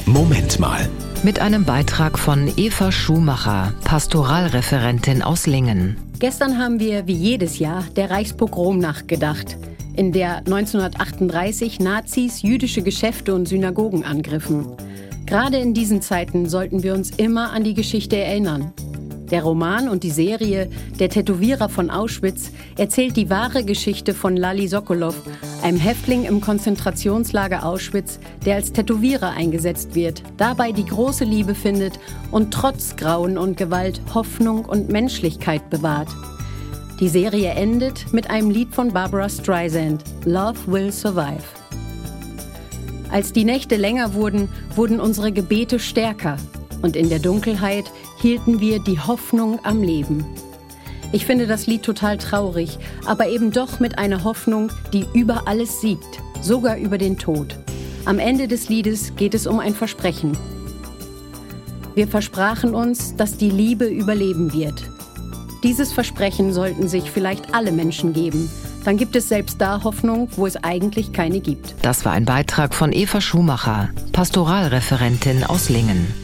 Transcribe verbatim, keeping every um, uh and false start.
Moment mal. Mit einem Beitrag von Eva Schumacher, Pastoralreferentin aus Lingen. Gestern haben wir wie jedes Jahr der Reichspogromnacht gedacht, in der neunzehnhundertachtunddreißig Nazis jüdische Geschäfte und Synagogen angriffen. Gerade in diesen Zeiten sollten wir uns immer an die Geschichte erinnern. Der Roman und die Serie Der Tätowierer von Auschwitz erzählt die wahre Geschichte von Lali Sokolow, einem Häftling im Konzentrationslager Auschwitz, der als Tätowierer eingesetzt wird, dabei die große Liebe findet und trotz Grauen und Gewalt Hoffnung und Menschlichkeit bewahrt. Die Serie endet mit einem Lied von Barbra Streisand, Love Will Survive. Als die Nächte länger wurden, wurden unsere Gebete stärker. Und in der Dunkelheit hielten wir die Hoffnung am Leben. Ich finde das Lied total traurig, aber eben doch mit einer Hoffnung, die über alles siegt, sogar über den Tod. Am Ende des Liedes geht es um ein Versprechen. Wir versprachen uns, dass die Liebe überleben wird. Dieses Versprechen sollten sich vielleicht alle Menschen geben. Dann gibt es selbst da Hoffnung, wo es eigentlich keine gibt. Das war ein Beitrag von Eva Schumacher, Pastoralreferentin aus Lingen.